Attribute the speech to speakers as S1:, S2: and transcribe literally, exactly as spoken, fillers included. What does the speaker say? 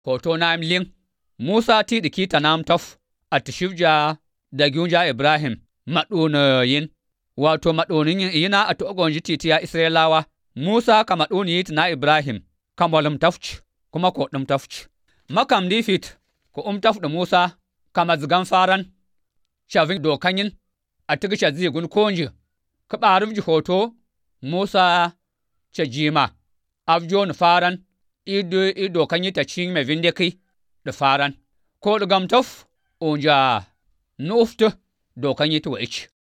S1: hoto na ling Musa ti diki tanam taf a tishivja da gyunja Ibrahim maɗuna yin, wato maɗunin yina a tu'agon jititiya Isra'ilawa, Musa ka maɗuni yit na Ibrahim, ka molum tafci, kuma ko ɗum tafci. Makam di fit, ko um taf da Musa, ka mazgan faran, shavin dokan yin, a tigisha zigun konji, ka ɓarif ji hoto, Musa ce jima, afjon faran, ido ido kan yi ta cin me vindeki da faran, ko da gam taf, onja nufta dokan yi ta wa ich.